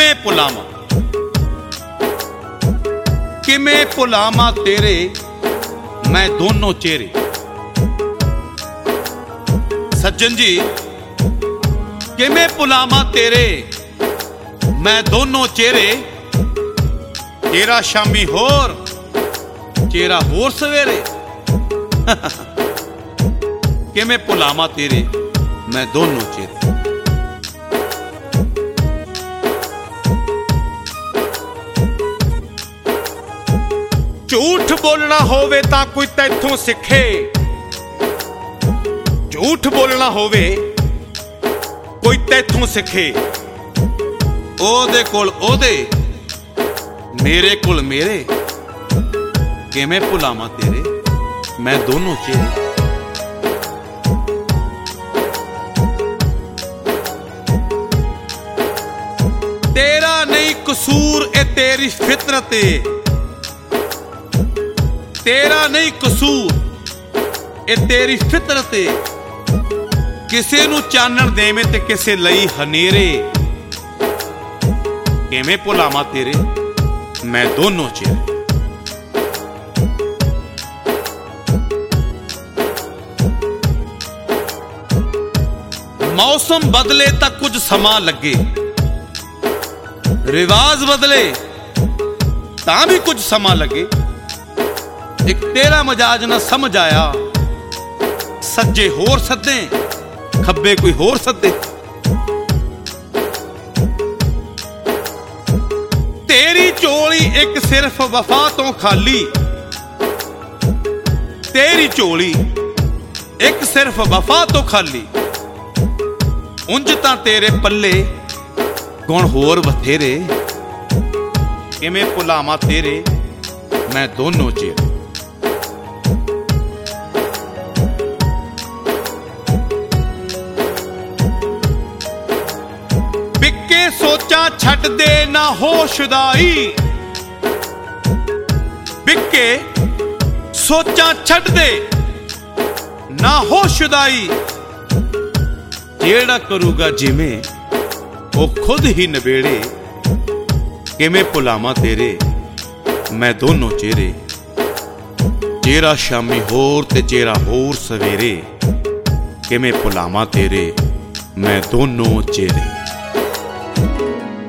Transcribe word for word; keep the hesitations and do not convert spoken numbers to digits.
किमें भुलावां किमें भुलावां तेरे मैं दोनों चेहरे। सज्जन जी किमें भुलावां तेरे मैं दोनों चेहरे, तेरा शामी होर चेहरा होर सवेरे। किमें भुलावां तेरे मैं दोनों चेहरे। झूठ बोलना होवे तां कोई तैथों सिखे, झूठ बोलना होवे कोई तैथों सिखे। ओदे कोल ओदे मेरे कोल मेरे, किमें भुलावां तेरे मैं दोनों चेहरे। तेरा नहीं कसूर ए तेरी फितरत, तेरा नहीं कसूर ए तेरी फितरत। किसे नू चानण देवे ते किसे लई हनेरे, किमें भुलावां तेरे मैं दोनों चेहरे। मौसम बदले तां कुछ समा लगे, रिवाज बदले तां भी कुछ समा लगे। एक तेरा मजाज ना समझ आया, सज्जे होर सदे खब्बे कोई होर सदे। तेरी झोली एक सिर्फ वफा तो खाली, तेरी झोली एक सिर्फ वफा तो खाली। उंज तां तेरे पल्ले गुण होर बथेरे, किमें भुलावां तेरे मैं दोनों चेहरे। बिके सोचा छड्ड दे ना होशदाई, बिके सोचा छड्ड दे ना होशदाई। जेड़ा करूगा जिमें वो खुद ही नबेड़े, किमें भुलावां तेरे मैं दोनों चेहरे। चेहरा शामी होर ते चेहरा होर सवेरे, किमें भुलावां तेरे मैं दोनों चेहरे।